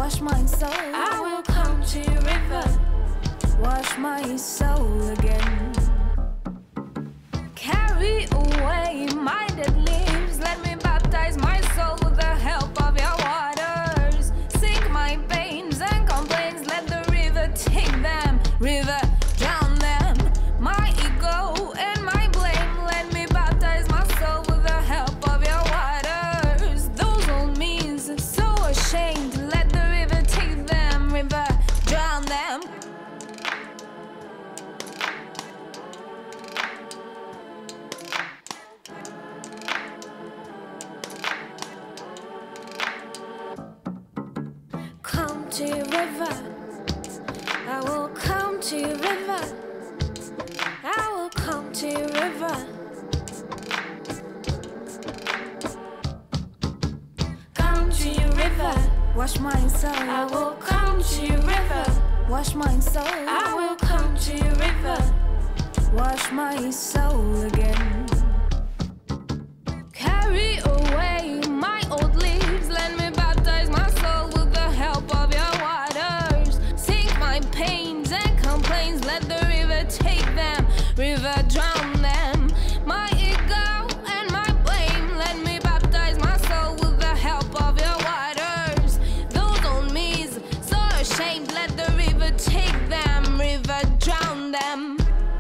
wash my soul. I will come to your river, Wash my soul again. Carry away my dead leaves. Let me baptize my soul with the help of your waters. Sink my pains and complaints. Let the river take them. River, drown them. My ego and my blame. Let me baptize my soul with the help of your waters. Those old means so ashamed. Let the river take them. River, drown them. Come to your river. I will come to your river. I will come to your river. come to your river. Wash my soul. I will come to your river. Wash my soul. I will come to your river. Wash my soul again. Carry away my old leaves. Let me baptize my soul with the help of your waters. Sink my pains and complaints. Let the river take them. River, drown them. My ego and my blame. Let me baptize my soul with the help of your waters. Those old me's so ashamed. Let the river take them. River, drown them.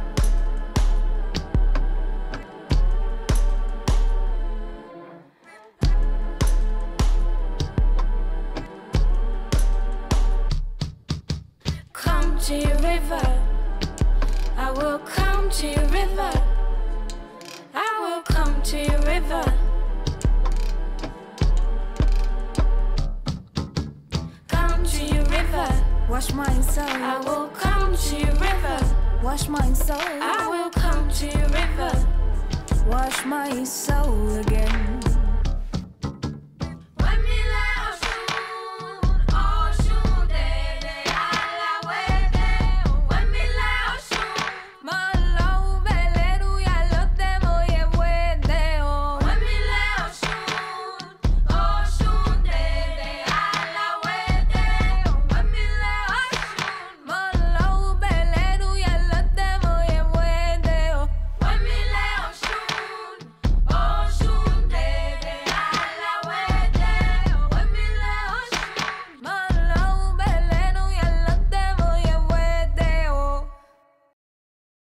Come to your river. I will come to your river. I will come to your river. Come to your river. Wash my soul. I will come to your river. Wash my soul. I will come to your river. Wash my soul again.